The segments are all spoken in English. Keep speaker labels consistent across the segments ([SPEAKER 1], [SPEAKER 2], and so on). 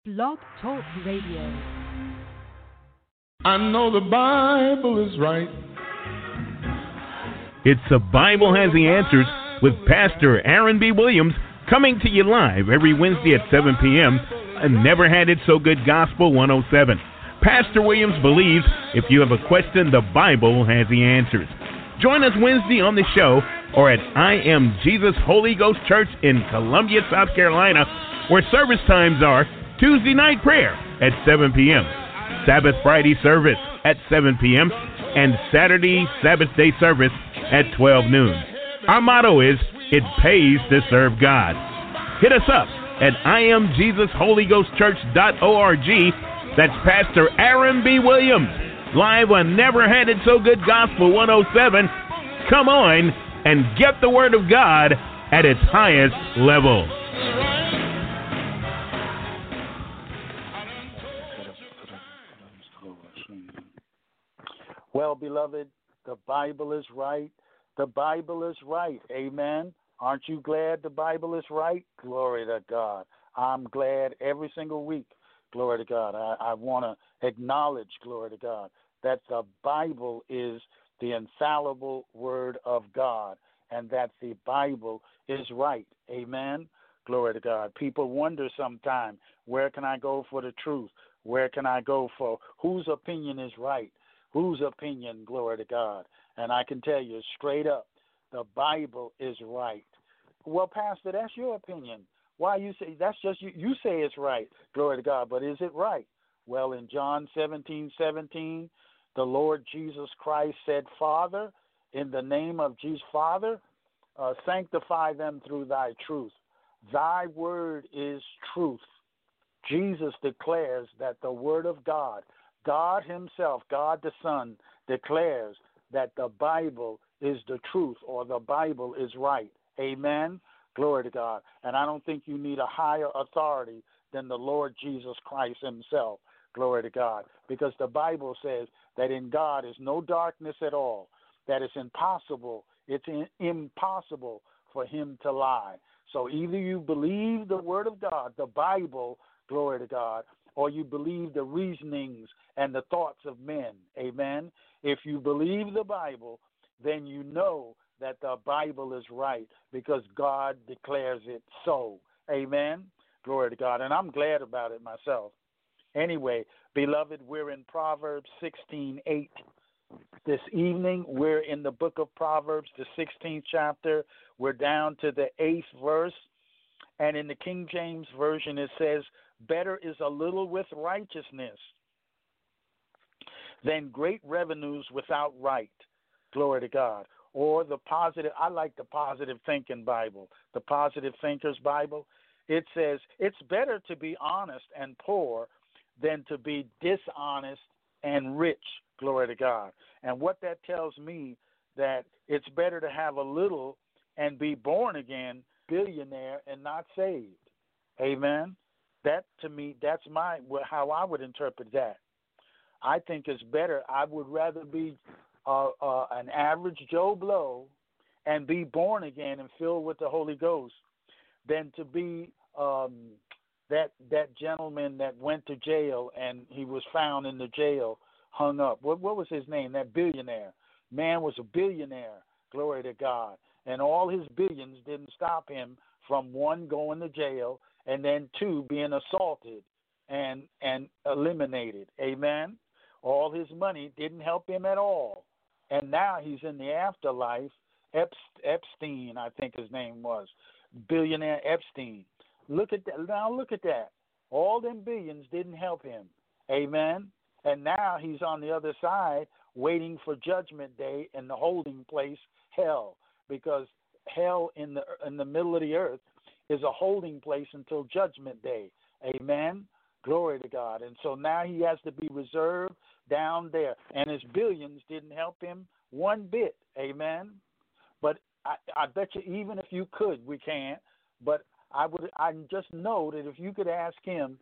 [SPEAKER 1] Blog Talk Radio.
[SPEAKER 2] I know the Bible is right.
[SPEAKER 3] It's The Bible Has the Answers with Pastor Aaron B. Williams, coming to you live every Wednesday at 7 p.m. on Never Had It So Good Gospel 107. Pastor Williams believes if you have a question, the Bible has the answers. Join us Wednesday on the show or at I Am Jesus Holy Ghost Church in Columbia, South Carolina, where service times are Tuesday night prayer at 7 p.m., Sabbath Friday service at 7 p.m., and Saturday Sabbath day service at 12 noon. Our motto is, it pays to serve God. Hit us up at IamJesusHolyGhostChurch.org. That's Pastor Aaron B. Williams, live on Never Had It So Good Gospel 107. Come on and get the Word of God at its highest level.
[SPEAKER 4] Well, beloved, the Bible is right. The Bible is right. Amen. Aren't you glad the Bible is right? Glory to God. I'm glad every single week. Glory to God. I want to acknowledge, glory to God, that the Bible is the infallible Word of God and that the Bible is right. Amen. Glory to God. People wonder sometimes, where can I go for the truth? Where can I go for whose opinion is right? Whose opinion, glory to God. And I can tell you straight up, the Bible is right. Well, Pastor, that's your opinion. Why you say that's just you say it's right, glory to God, but is it right? Well, in John 17:17, the Lord Jesus Christ said, Father, in the name of Jesus, Father, sanctify them through thy truth. Thy word is truth. Jesus declares that the word of God, God himself, God the Son, declares that the Bible is the truth, or the Bible is right. Amen. Glory to God. And I don't think you need a higher authority than the Lord Jesus Christ himself. Glory to God. Because the Bible says that in God is no darkness at all, that it's impossible. It's impossible for him to lie. So either you believe the word of God, the Bible, glory to God, or you believe the reasonings and the thoughts of men. Amen. If you believe the Bible, then you know that the Bible is right because God declares it so. Amen. Glory to God. And I'm glad about it myself. Anyway, beloved, we're in Proverbs 16:8. This evening, we're in the book of Proverbs, the 16th chapter. We're down to the 8th verse. And in the King James Version, it says, better is a little with righteousness than great revenues without right. Glory to God. Or the positive, I like the Positive Thinking Bible, the Positive Thinkers Bible. It says, it's better to be honest and poor than to be dishonest and rich. Glory to God. And what that tells me, that it's better to have a little and be born again, billionaire, and not saved. Amen. That, to me, that's how I would interpret that. I think it's better. I would rather be an average Joe Blow and be born again and filled with the Holy Ghost than to be that gentleman that went to jail and he was found in the jail hung up. What was his name? That billionaire. Man was a billionaire. Glory to God. And all his billions didn't stop him from, one, going to jail, and then, two, being assaulted and eliminated. Amen. All his money didn't help him at all. And now he's in the afterlife. Epstein, I think his name was. Billionaire Epstein. Look at that. Now look at that. All them billions didn't help him. Amen. And now he's on the other side waiting for Judgment Day in the holding place, hell. Because hell in the middle of the earth is a holding place until Judgment Day. Amen. Glory to God. And so now he has to be reserved down there. And his billions didn't help him one bit. Amen. But I bet you, even if you could, we can't. But I just know that if you could ask him,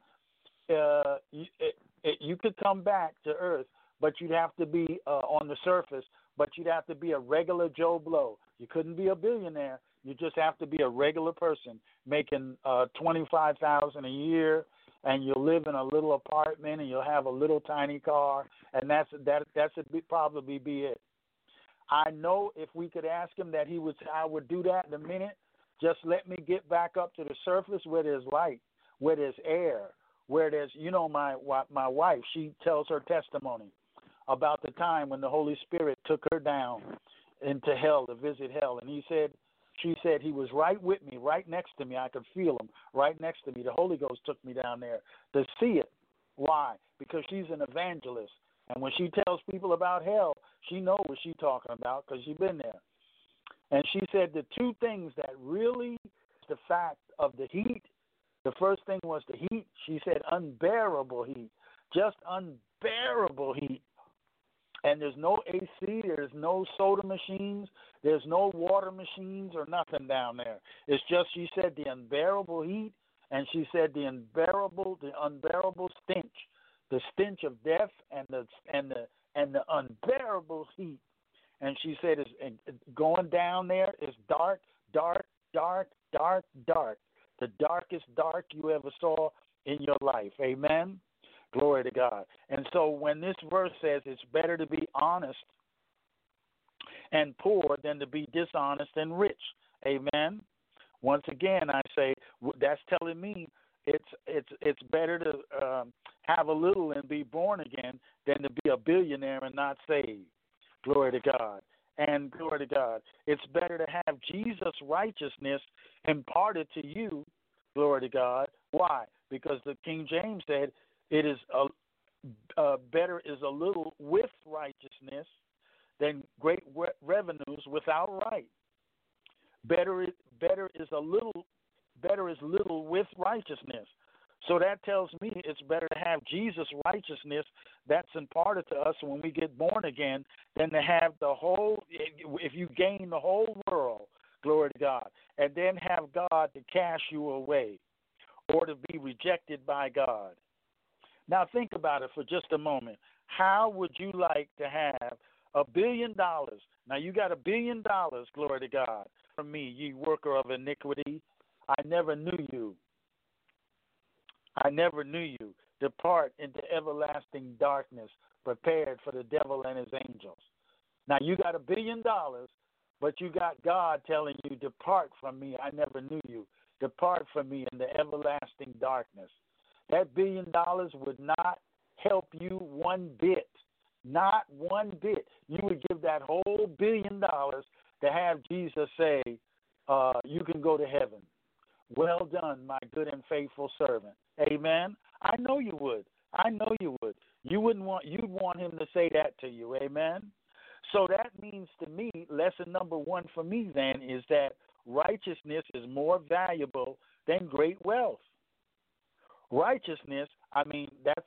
[SPEAKER 4] you could come back to earth, but you'd have to be on the surface, but you'd have to be a regular Joe Blow. You couldn't be a billionaire. You just have to be a regular person making $25,000 a year and you'll live in a little apartment, and you'll have a little tiny car, and that's probably be it. I know if we could ask him that he would say, I would do that in a minute. Just let me get back up to the surface where there's light, where there's air, where there's, my wife, she tells her testimony about the time when the Holy Spirit took her down into hell to visit hell. And she said he was right with me, right next to me. I could feel him right next to me. The Holy Ghost took me down there to see it. Why? Because she's an evangelist. And when she tells people about hell, she knows what she's talking about because she's been there. And she said the two things that really, the fact of the heat, the first thing was the heat. She said unbearable heat, just unbearable heat. And there's no AC, there's no soda machines, there's no water machines or nothing down there. It's just, she said, the unbearable heat, and she said the unbearable stench, the stench of death, and the unbearable heat. And she said, going down there is dark, dark, dark, dark, dark. The darkest dark you ever saw in your life. Amen. Glory to God. And so when this verse says it's better to be honest and poor than to be dishonest and rich. Amen. Once again, I say that's telling me it's better to have a little and be born again than to be a billionaire and not saved. Glory to God. And glory to God. It's better to have Jesus' righteousness imparted to you. Glory to God. Why? Because the King James said it is better is a little with righteousness than great revenues without right. Better is little with righteousness. So that tells me it's better to have Jesus' righteousness that's imparted to us when we get born again than to have the whole, if you gain the whole world, glory to God, and then have God to cast you away or to be rejected by God. Now think about it for just a moment. How would you like to have $1 billion? Now you got $1 billion, glory to God. For me, ye worker of iniquity, I never knew you. I never knew you. Depart into everlasting darkness, prepared for the devil and his angels. Now you got $1 billion, but you got God telling you, depart from me, I never knew you. Depart from me in the everlasting darkness. That $1 billion would not help you one bit. Not one bit. You would give that whole $1 billion to have Jesus say, you can go to heaven. Well done, my good and faithful servant. Amen. I know you would. I know you would. You'd want him to say that to you. Amen. So that means to me, lesson number one for me then is that righteousness is more valuable than great wealth. Righteousness, that's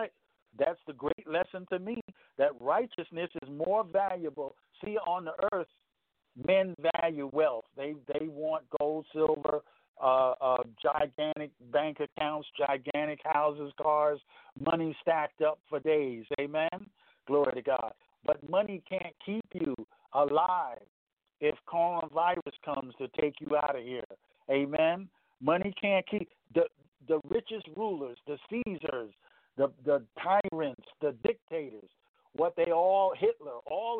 [SPEAKER 4] the great lesson to me, that righteousness is more valuable. See, on the earth, men value wealth. They want gold, silver, gigantic bank accounts, gigantic houses, cars, money stacked up for days. Amen? Glory to God. But money can't keep you alive if coronavirus comes to take you out of here. Amen? Money can't keep the richest rulers, the Caesars, the tyrants, the dictators, Hitler, all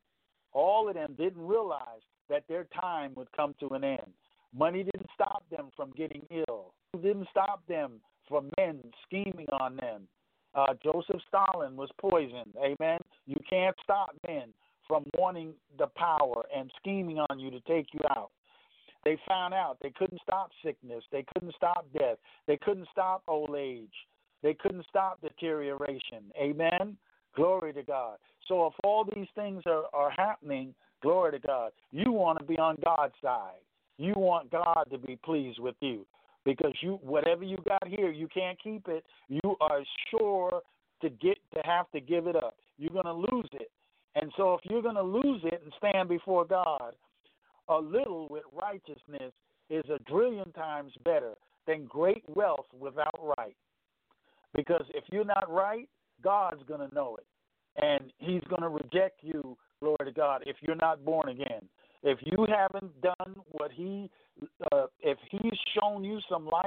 [SPEAKER 4] of them didn't realize that their time would come to an end. Money didn't stop them from getting ill. It didn't stop them from men scheming on them. Joseph Stalin was poisoned. Amen. You can't stop men from wanting the power and scheming on you to take you out. They found out they couldn't stop sickness. They couldn't stop death. They couldn't stop old age. They couldn't stop deterioration. Amen. Glory to God. So if all these things are happening, glory to God, you want to be on God's side. You want God to be pleased with you because whatever you got here, you can't keep it. You are sure to have to give it up. You're going to lose it. And so if you're going to lose it and stand before God, a little with righteousness is 1,000,000,000 times better than great wealth without right. Because if you're not right, God's going to know it. And he's going to reject you, glory to God, if you're not born again. If you haven't done what if he's shown you some light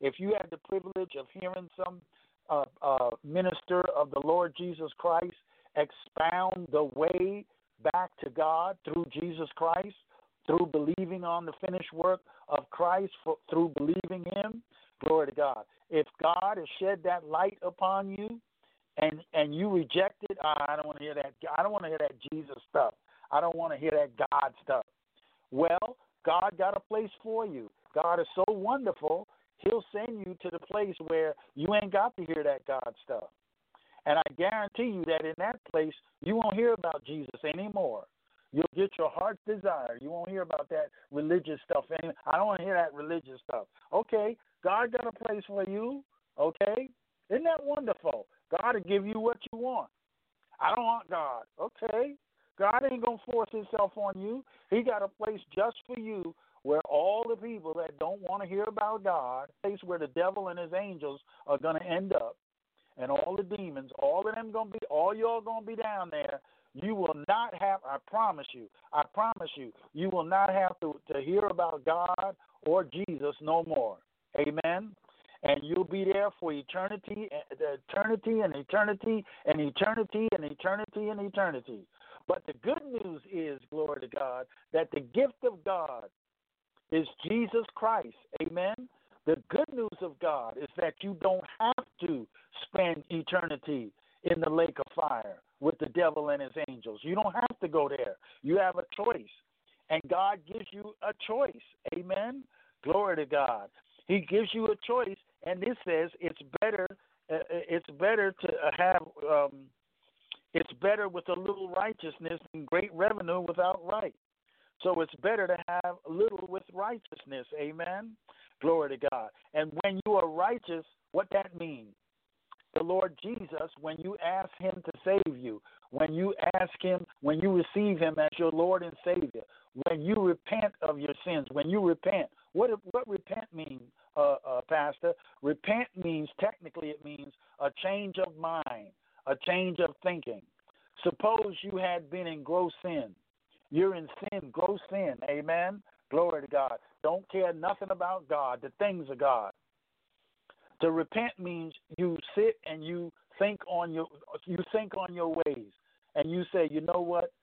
[SPEAKER 4] If you had the privilege of hearing some minister of the Lord Jesus Christ expound the way back to God through Jesus Christ, through believing on the finished work of Christ, through believing Him, glory to God. If God has shed that light upon you and you reject it, I don't want to hear that. I don't want to hear that Jesus stuff. I don't want to hear that God stuff. Well, God got a place for you. God is so wonderful, He'll send you to the place where you ain't got to hear that God stuff. And I guarantee you that in that place, you won't hear about Jesus anymore. You'll get your heart's desire. You won't hear about that religious stuff anymore. I don't want to hear that religious stuff. Okay, God got a place for you. Okay? Isn't that wonderful? God will give you what you want. I don't want God. Okay. God ain't going to force Himself on you. He got a place just for you where all the people that don't want to hear about God, a place where the devil and his angels are going to end up, and all the demons, all of them going to be, all y'all going to be down there. You will not have, I promise you, you will not have to hear about God or Jesus no more. Amen? And you'll be there for eternity and eternity and eternity and eternity and eternity. But the good news is, glory to God, that the gift of God is Jesus Christ. Amen? The good news of God is that you don't have to spend eternity in the lake of fire with the devil and his angels. You don't have to go there. You have a choice. And God gives you a choice. Amen? Glory to God. He gives you a choice, and this says it's better to have it's better with a little righteousness than great revenue without right. So it's better to have a little with righteousness. Amen? Glory to God. And when you are righteous, what that means? The Lord Jesus, when you ask Him to save you, when you ask Him, when you receive Him as your Lord and Savior, when you repent of your sins, when you repent, what repent mean, Pastor? Repent means, technically it means a change of mind, a change of thinking. Suppose you had been in gross sin. You're in sin, gross sin, amen? Glory to God. Don't care nothing about God, the things of God. To repent means you sit and you think on your ways, and you say, you know what,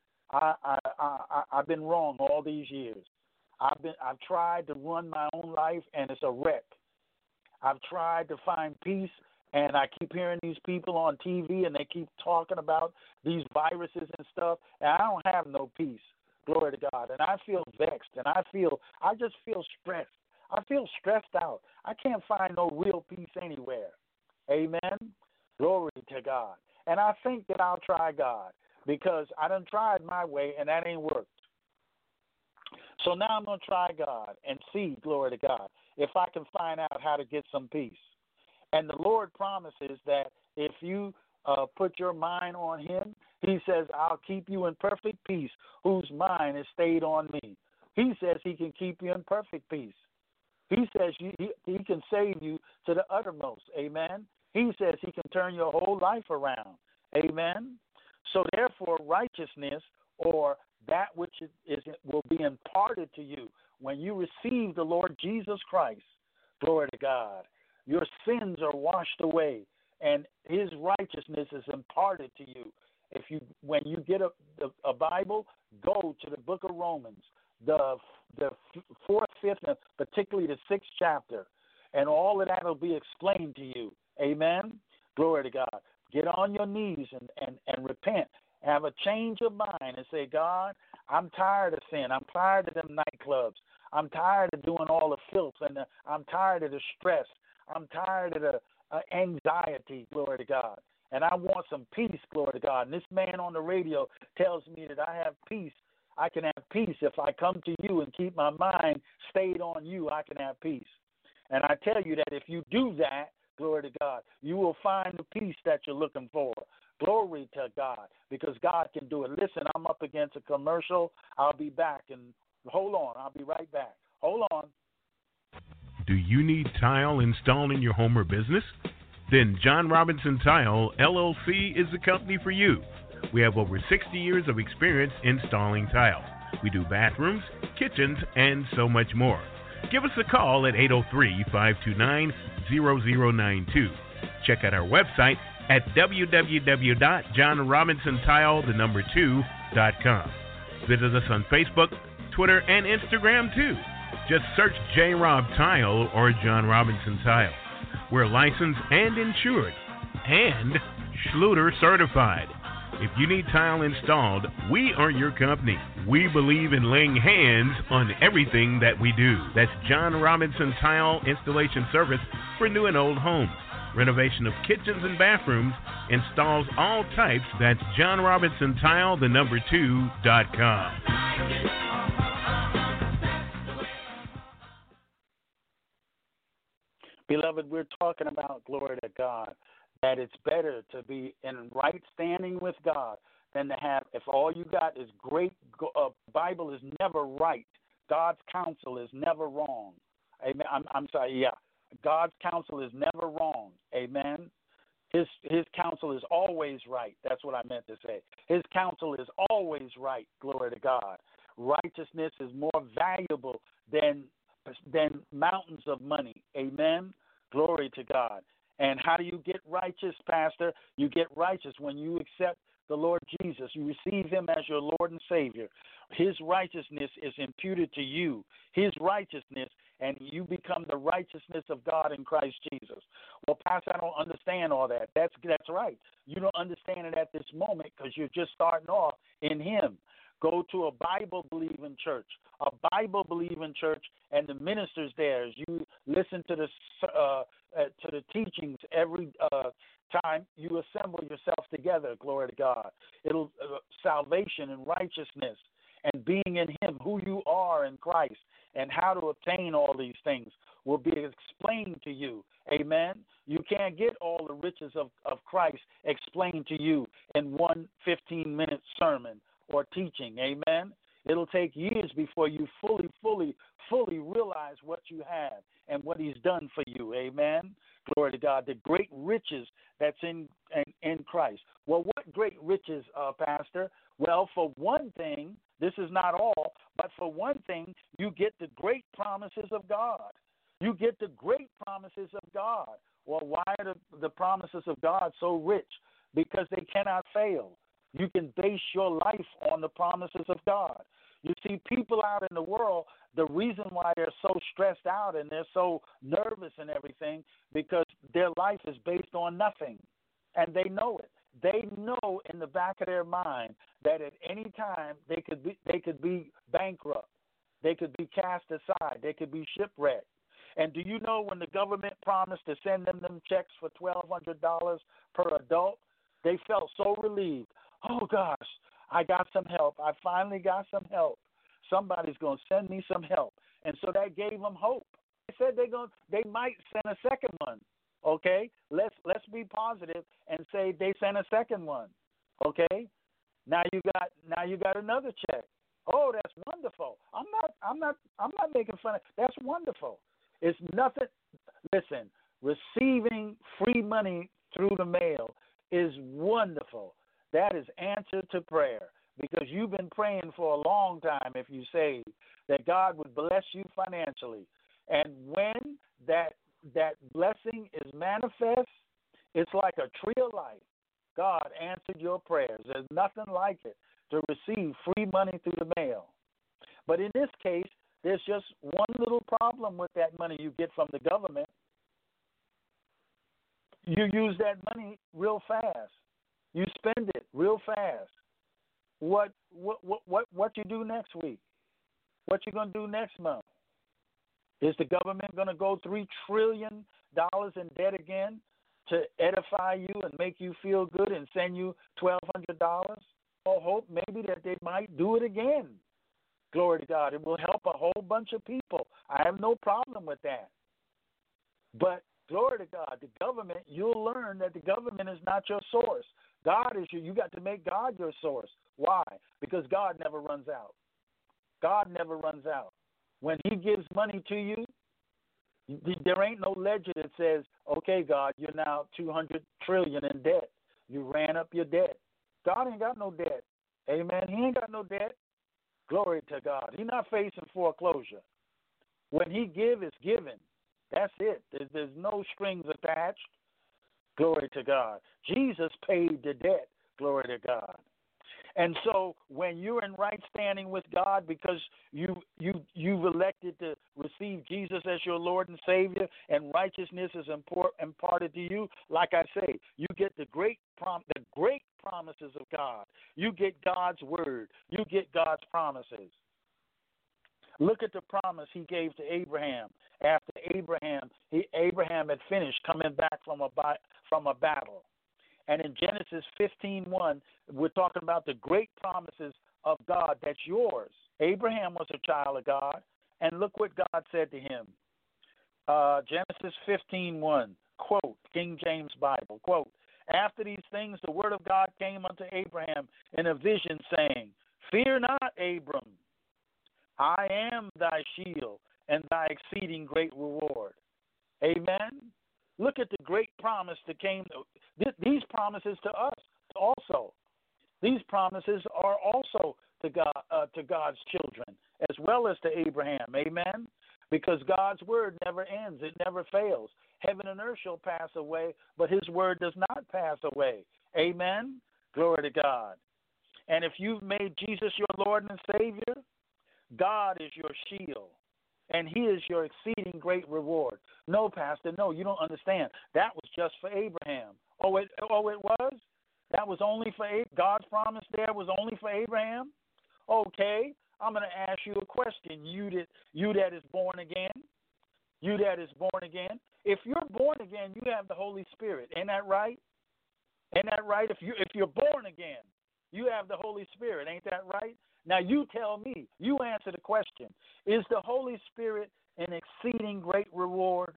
[SPEAKER 4] I've been wrong all these years. I've tried to run my own life, and it's a wreck. I've tried to find peace, and I keep hearing these people on TV, and they keep talking about these viruses and stuff, and I don't have no peace. Glory to God. And I feel vexed, and I just feel stressed. I feel stressed out. I can't find no real peace anywhere. Amen? Glory to God. And I think that I'll try God because I done tried my way, and that ain't worked. So now I'm going to try God and see, glory to God, if I can find out how to get some peace. And the Lord promises that if you put your mind on Him, He says, I'll keep you in perfect peace, whose mind is stayed on me. He says He can keep you in perfect peace. He says he can save you to the uttermost. Amen. He says He can turn your whole life around. Amen. So therefore, righteousness, or that which will be imparted to you when you receive the Lord Jesus Christ, glory to God, your sins are washed away, and His righteousness is imparted to you. When you get a Bible, go to the book of Romans, the 4th, 5th, and particularly the 6th chapter, and all of that will be explained to you. Amen? Glory to God. Get on your knees and repent. Have a change of mind and say, God, I'm tired of sin. I'm tired of them nightclubs. I'm tired of doing all the filth, and I'm tired of the stress. I'm tired of the anxiety, glory to God. And I want some peace, glory to God. And this man on the radio tells me that I have peace. I can have peace if I come to you and keep my mind stayed on you. I can have peace. And I tell you that if you do that, glory to God, you will find the peace that you're looking for. Glory to God, because God can do it. Listen, I'm up against a commercial. I'll be back. And hold on. I'll be right back. Hold on.
[SPEAKER 3] Do you need tile installed in your home or business? Then John Robinson Tile, LLC is the company for you. We have over 60 years of experience installing tile. We do bathrooms, kitchens, and so much more. Give us a call at 803-529-0092. Check out our website at www.johnrobinsontile2.com. Visit us on Facebook, Twitter, and Instagram too. Just search J. Rob Tile or John Robinson Tile. We're licensed and insured and Schluter certified. If you need tile installed, we are your company. We believe in laying hands on everything that we do. That's John Robinson Tile Installation Service for new and old homes. Renovation of kitchens and bathrooms, installs all types. That's John Robinson Tile, 2.com.
[SPEAKER 4] Beloved, we're talking about, glory to God, that it's better to be in right standing with God than to have, if all you got is great, Bible is never right. God's counsel is never wrong. Amen. I'm sorry, yeah. God's counsel is never wrong. Amen. His counsel is always right. That's what I meant to say. His counsel is always right. Glory to God. Righteousness is more valuable than mountains of money. Amen. Glory to God. And how do you get righteous, Pastor? You get righteous when you accept the Lord Jesus. You receive him as your Lord and Savior. His righteousness is imputed to you. His righteousness, and you become the righteousness of God in Christ Jesus. Well, Pastor, I don't understand all that. That's right. You don't understand it at this moment because you're just starting off in him. Go to a Bible-believing church, and the ministers there, as you listen to the teachings every time you assemble yourself together, glory to God. It'll salvation and righteousness and being in him, who you are in Christ, and how to obtain all these things will be explained to you. Amen. You can't get all the riches of Christ explained to you in one 15-minute sermon or teaching. Amen. It'll take years before you fully realize what you have and what he's done for you. Amen. Glory to God. The great riches that's in Christ. Well, what great riches, Pastor? Well, for one thing, this is not all, but for one thing, you get the great promises of God. You get the great promises of God. Well, why are the promises of God so rich? Because they cannot fail. You can base your life on the promises of God. You see, people out in the world, the reason why they're so stressed out and they're so nervous and everything, because their life is based on nothing, and they know it. They know in the back of their mind that at any time they could be bankrupt, they could be cast aside, they could be shipwrecked. And do you know when the government promised to send them checks for $1,200 per adult, they felt so relieved. Oh gosh, I got some help. I finally got some help. Somebody's going to send me some help. And so that gave them hope. They said they might send a second one. Okay? Let's be positive and say they sent a second one. Okay? Now you got another check. Oh, that's wonderful. I'm not making fun of. That's wonderful. It's nothing. Listen, receiving free money through the mail is wonderful. That is answer to prayer, because you've been praying for a long time, if you say, that God would bless you financially. And when that blessing is manifest, it's like a tree of life. God answered your prayers. There's nothing like it to receive free money through the mail. But in this case, there's just one little problem with that money you get from the government. You use that money real fast. You spend it real fast. What you do next week? What you gonna do next month? Is the government gonna go $3 trillion in debt again to edify you and make you feel good and send you $1,200? Or hope maybe that they might do it again. Glory to God. It will help a whole bunch of people. I have no problem with that. But glory to God, the government, you'll learn that the government is not your source. God is you got to make God your source. Why? Because God never runs out. God never runs out. When he gives money to you, there ain't no ledger that says, okay, God, you're now $200 trillion in debt. You ran up your debt. God ain't got no debt. Amen. He ain't got no debt. Glory to God. He's not facing foreclosure. When he give, it's given. That's it. There's no strings attached. Glory to God. Jesus paid the debt. Glory to God. And so when you're in right standing with God because you've elected to receive Jesus as your Lord and Savior, and righteousness is imparted to you, like I say, you get the great promises of God. You get God's word. You get God's promises. Look at the promise he gave to Abraham after Abraham had finished coming back from a battle. And in Genesis 15:1, we're talking about the great promises of God that's yours. Abraham was a child of God, and look what God said to him. Genesis 15:1, quote, King James Bible, quote, after these things the word of God came unto Abraham in a vision, saying, fear not, Abram, I am thy shield and thy exceeding great reward. Amen. Look at the great promise that came. These promises to us also. These promises are also to God, to God's children, as well as to Abraham. Amen. Because God's word never ends; it never fails. Heaven and earth shall pass away, but His word does not pass away. Amen. Glory to God. And if you've made Jesus your Lord and Savior, God is your shield, and He is your exceeding great reward. No, Pastor, no, you don't understand. That was just for Abraham. Oh, it was? That was only for God's promise there was only for Abraham? Okay, I'm going to ask you a question. You that is born again, if you're born again, you have the Holy Spirit. Ain't that right? Ain't that right? If you're born again, you have the Holy Spirit. Ain't that right? Now you tell me, you answer the question. Is the Holy Spirit an exceeding great reward?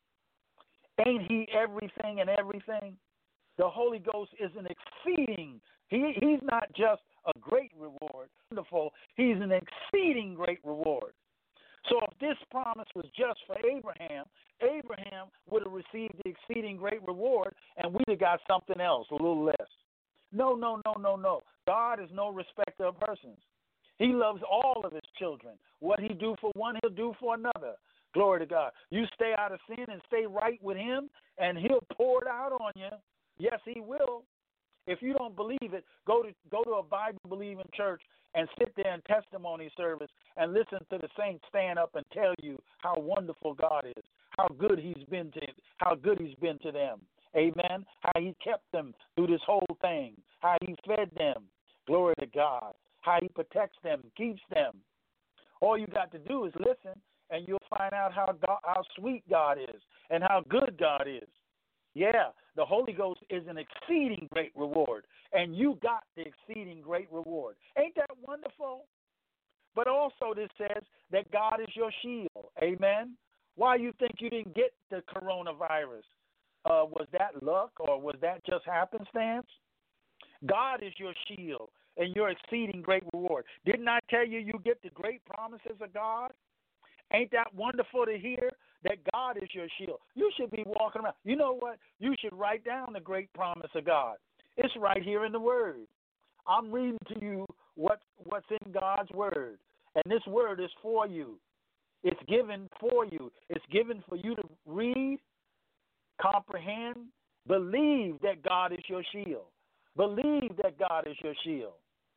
[SPEAKER 4] Ain't He everything and everything? The Holy Ghost is an exceeding, He's not just a great reward, wonderful, He's an exceeding great reward. So if this promise was just for Abraham, Abraham would have received the exceeding great reward, and we'd have got something else, a little less. No. God is no respecter of persons. He loves all of His children. What He do for one, He'll do for another. Glory to God. You stay out of sin and stay right with Him, and He'll pour it out on you. Yes, He will. If you don't believe it, go to a Bible-believing church and sit there in testimony service and listen to the saints stand up and tell you how wonderful God is, how good He's been to them. Amen. How He kept them through this whole thing. How He fed them. Glory to God. How He protects them, keeps them. All you got to do is listen, and you'll find out how sweet God is and how good God is. Yeah, the Holy Ghost is an exceeding great reward, and you got the exceeding great reward. Ain't that wonderful? But also this says that God is your shield. Amen. Why you think you didn't get the coronavirus? Was that luck or was that just happenstance? God is your shield and your exceeding great reward. Didn't I tell you get the great promises of God? Ain't that wonderful to hear that God is your shield? You should be walking around. You know what? You should write down the great promise of God. It's right here in the Word. I'm reading to you what's in God's Word, and this Word is for you. It's given for you. It's given for you to read, comprehend, believe that God is your shield. Believe that God is your shield.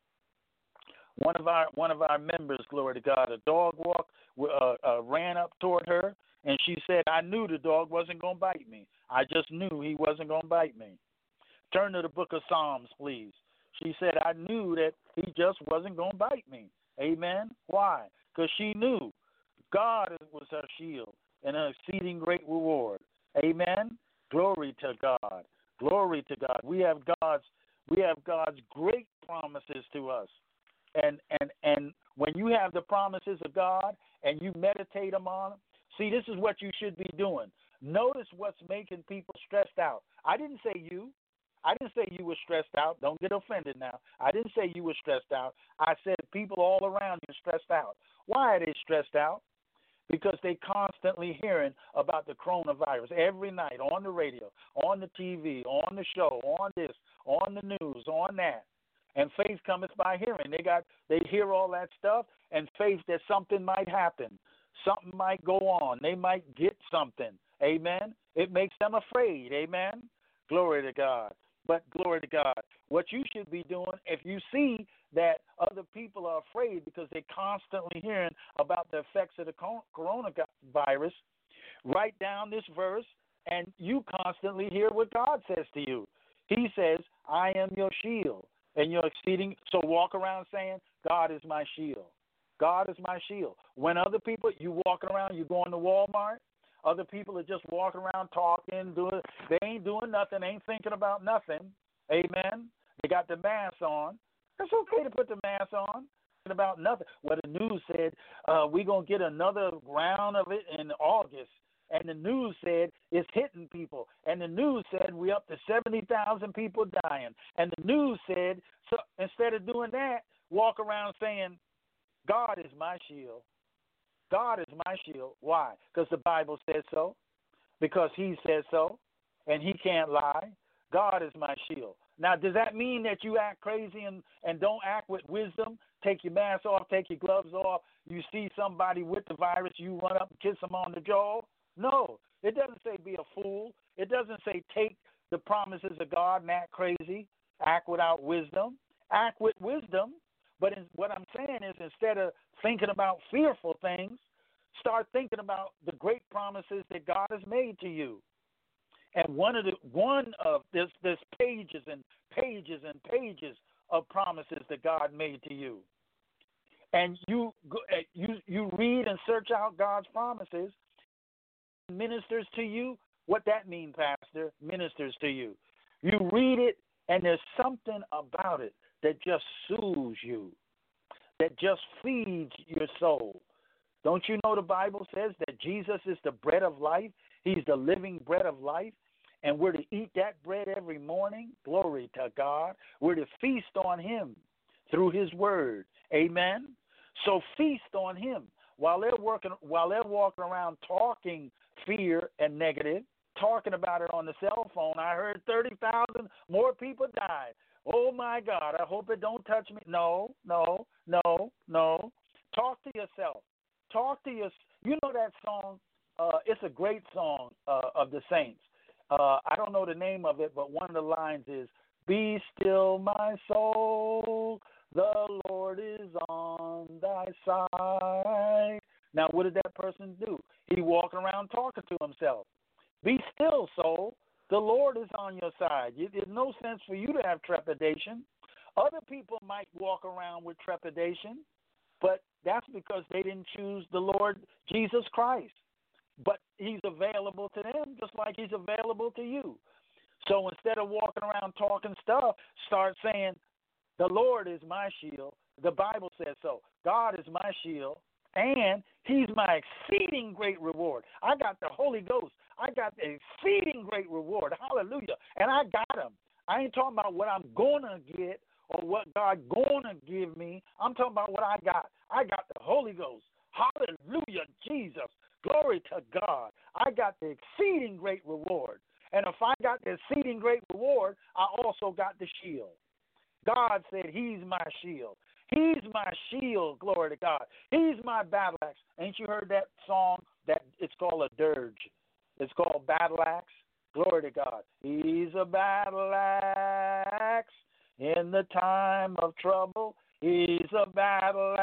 [SPEAKER 4] One of our members, glory to God, a dog ran up toward her, and she said, I knew the dog wasn't going to bite me. I just knew he wasn't going to bite me. Turn to the book of Psalms, please. She said, I knew that he just wasn't going to bite me. Amen? Why? Because she knew God was her shield and her exceeding great reward. Amen? Glory to God. Glory to God. We have God's great promises to us. And when you have the promises of God and you meditate them on them, see, this is what you should be doing. Notice what's making people stressed out. I didn't say you. I didn't say you were stressed out. Don't get offended now. I didn't say you were stressed out. I said people all around you are stressed out. Why are they stressed out? Because they constantly hearing about the coronavirus every night on the radio, on the TV, on the show, on this, on the news, on that. And faith cometh by hearing. They hear all that stuff, and faith that something might happen. Something might go on. They might get something. Amen. It makes them afraid. Amen. Glory to God. But glory to God. What you should be doing, if you see that other people are afraid because they're constantly hearing about the effects of the coronavirus, write down this verse and you constantly hear what God says to you. He says, I am your shield and your exceeding. So walk around saying, God is my shield. God is my shield. When other people, you walking around, you going to Walmart, other people are just walking around talking, they ain't doing nothing, ain't thinking about nothing. Amen. They got the mask on. It's okay to put the mask on. About nothing. Well, the news said we're going to get another round of it in August. And the news said it's hitting people. And the news said we're up to 70,000 people dying. And the news said, so instead of doing that, walk around saying, God is my shield. God is my shield. Why? Because the Bible says so. Because he says so. And he can't lie. God is my shield. Now, does that mean that you act crazy and don't act with wisdom? Take your mask off, take your gloves off. You see somebody with the virus, you run up and kiss them on the jaw? No. It doesn't say be a fool. It doesn't say take the promises of God and act crazy, act without wisdom. Act with wisdom. But what I'm saying is instead of thinking about fearful things, start thinking about the great promises that God has made to you. And one of there's pages and pages and pages of promises that God made to you. And you read and search out God's promises, ministers to you. What that means, Pastor? Ministers to you. You read it, and there's something about it that just soothes you, that just feeds your soul. Don't you know the Bible says that Jesus is the bread of life? He's the living bread of life. And we're to eat that bread every morning. Glory to God. We're to feast on him through his word. Amen. So feast on him. While they're walking around talking fear and negative, talking about it on the cell phone, I heard 30,000 more people died. Oh, my God, I hope it don't touch me. No. Talk to yourself. Talk to your. You know that song? It's a great song of the Saints. I don't know the name of it, but one of the lines is, be still, my soul, the Lord is on thy side. Now, what did that person do? He walking around talking to himself. Be still, soul. The Lord is on your side. There's no sense for you to have trepidation. Other people might walk around with trepidation, but that's because they didn't choose the Lord Jesus Christ. But he's available to them just like he's available to you. So instead of walking around talking stuff, start saying, the Lord is my shield. The Bible says so. God is my shield, and he's my exceeding great reward. I got the Holy Ghost. I got the exceeding great reward. Hallelujah. And I got him. I ain't talking about what I'm going to get or what God going to give me. I'm talking about what I got. I got the Holy Ghost. Hallelujah, Jesus. Glory to God. I got the exceeding great reward. And if I got the exceeding great reward, I also got the shield. God said he's my shield. He's my shield, glory to God. He's my battle axe. Ain't you heard that song? That it's called a dirge. It's called battle axe. Glory to God. He's a battle axe in the time of trouble. He's a battle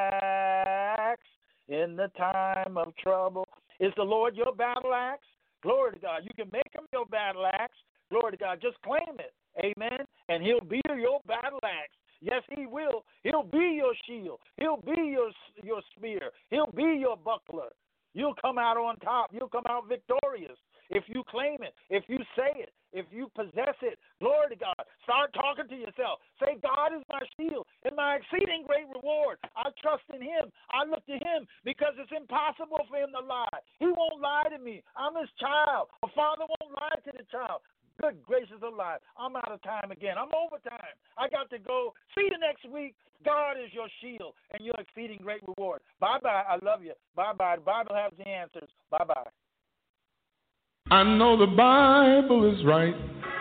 [SPEAKER 4] axe in the time of trouble. Is the Lord your battle axe? Glory to God. You can make him your battle axe. Glory to God. Just claim it. Amen. And he'll be your battle axe. Yes, he will. He'll be your shield. He'll be your spear. He'll be your buckler. You'll come out on top. You'll come out victorious if you claim it, if you say it, if you possess it. Glory to God. Start talking to yourself. Say, God is my shield and my exceeding great reward. I trust in him. I look to him because it's impossible for him to lie. He won't lie to me. I'm his child. A father won't lie to the child. Good gracious alive. I'm out of time again. I'm over time. I got to go. See you next week. God is your shield and your exceeding great reward. Bye-bye. I love you. Bye-bye. The Bible has the answers. Bye-bye.
[SPEAKER 2] I know the Bible is right.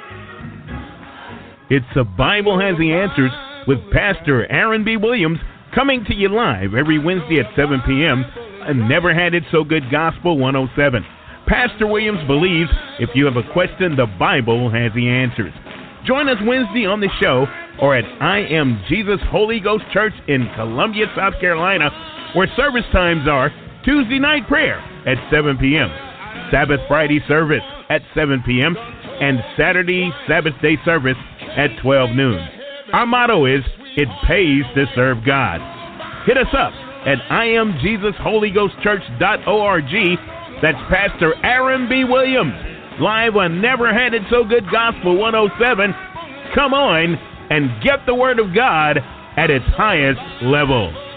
[SPEAKER 3] It's The Bible Has the Answers with Pastor Aaron B. Williams, coming to you live every Wednesday at 7 p.m. Never Had It So Good Gospel 107. Pastor Williams believes if you have a question, the Bible has the answers. Join us Wednesday on the show or at I Am Jesus Holy Ghost Church in Columbia, South Carolina, where service times are Tuesday night prayer at 7 p.m., Sabbath Friday service at 7 p.m., and Saturday Sabbath day service at 12 noon. Our motto is, it pays to serve God. Hit us up at IamJesusHolyGhostChurch.org. That's Pastor Aaron B. Williams, live on Never Had It So Good Gospel 107. Come on and get the Word of God at its highest level.